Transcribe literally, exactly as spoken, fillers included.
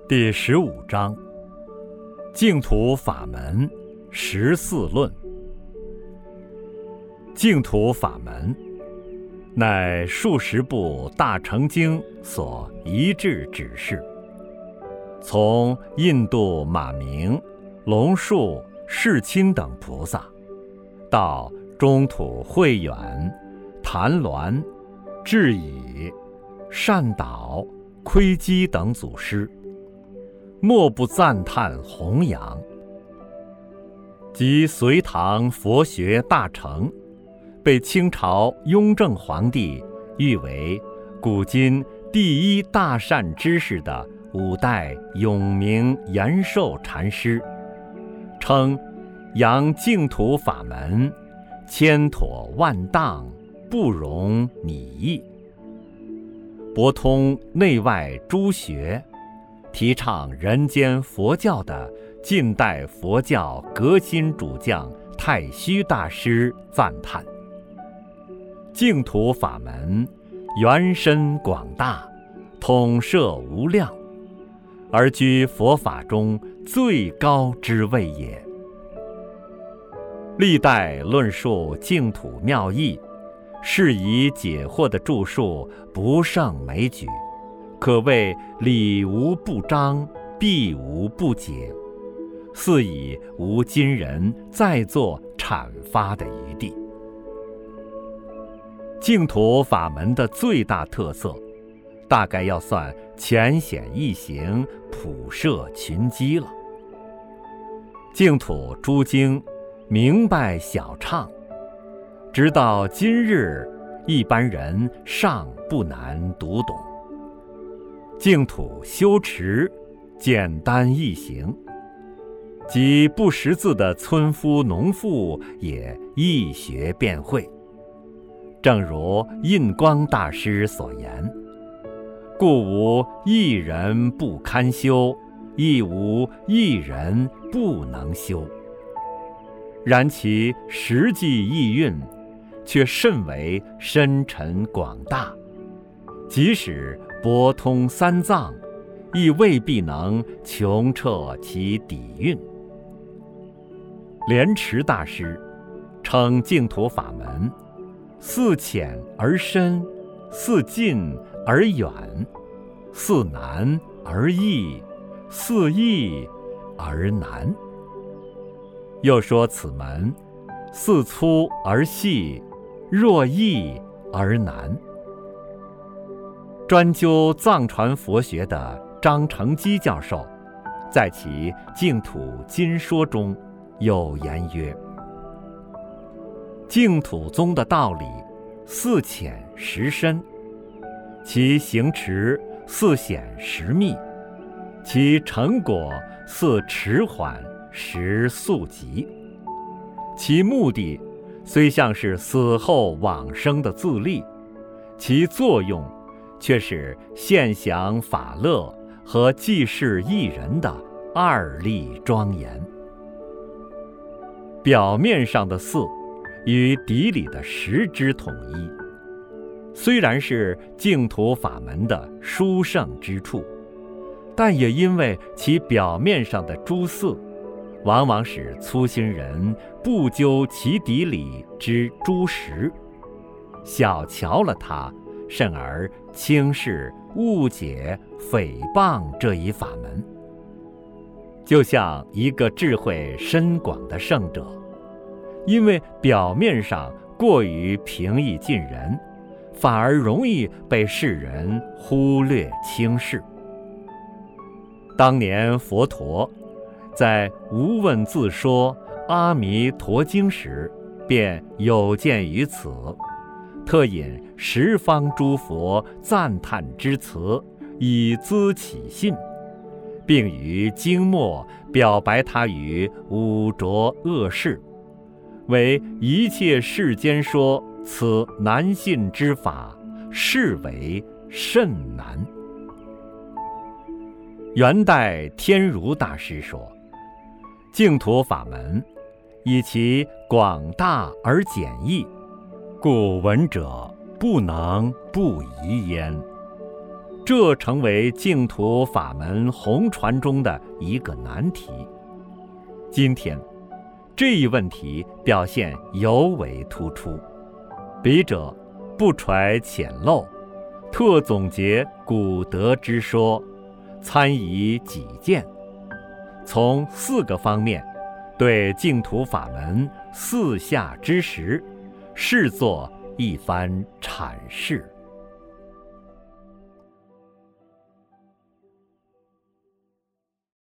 第十五章：净土法门十四论。净土法门，乃数十部大乘经所一致指示。从印度马明、龙树、世亲等菩萨，到中土慧远、谭鸾、智已、善导、窥基等祖师，莫不赞叹弘扬。及隋唐佛学大成，被清朝雍正皇帝誉为古今第一大善知识的五代永明延寿禅师，称扬净土法门，千妥万当，不容拟议。博通内外诸学，提倡人间佛教的近代佛教革新主将太虚大师赞叹：净土法门源深广大，统摄无量，而居佛法中最高之位也。历代论述净土妙义、适宜解惑的著述不胜枚举，可谓理无不彰，弊无不解，似已无今人再作阐发的余地。净土法门的最大特色，大概要算浅显易行、普摄群机了。净土诸经明白晓畅，直到今日，一般人尚不难读懂。净土修持简单易行，即不识字的村夫农妇也易学便会。正如印光大师所言：故无一人不堪修，亦无一人不能修。然其实际意蕴，却甚为深沉广大，即使博通三藏，亦未必能穷彻其底蕴。莲池大师称净土法门，似浅而深，似近而远，似难而易，似易而难。又说此门似粗而细，若易而难。专究藏传佛学的张成基教授，在其《净土经说》中有言曰：净土宗的道理似浅实深，其行持似显实密，其成果似迟缓实速疾。其目的虽像是死后往生的自立，其作用却是现享法乐和济世益人的二利庄严。表面上的似与底里的实之统一，虽然是净土法门的殊胜之处，但也因为其表面上的诸似，往往使粗心人不究其底里之诸实，小瞧了它，甚而轻视、误解、诽谤这一法门。就像一个智慧深广的圣者，因为表面上过于平易近人，反而容易被世人忽略轻视。当年佛陀在无问自说阿弥陀经时，便有见于此，特引十方诸佛赞叹之词，以资起信，并于经末表白他于污浊恶世，为一切世间说此难信之法，是为甚难。元代天如大师说，净土法门以其广大而简易，故闻者不能不疑焉。 这成为净土法门弘传中的一个难题。今天，这一问题表现尤为突出。笔者不揣浅陋，特总结古德之说，参以己见，从四个方面对净土法门四下之实，试作一番阐释。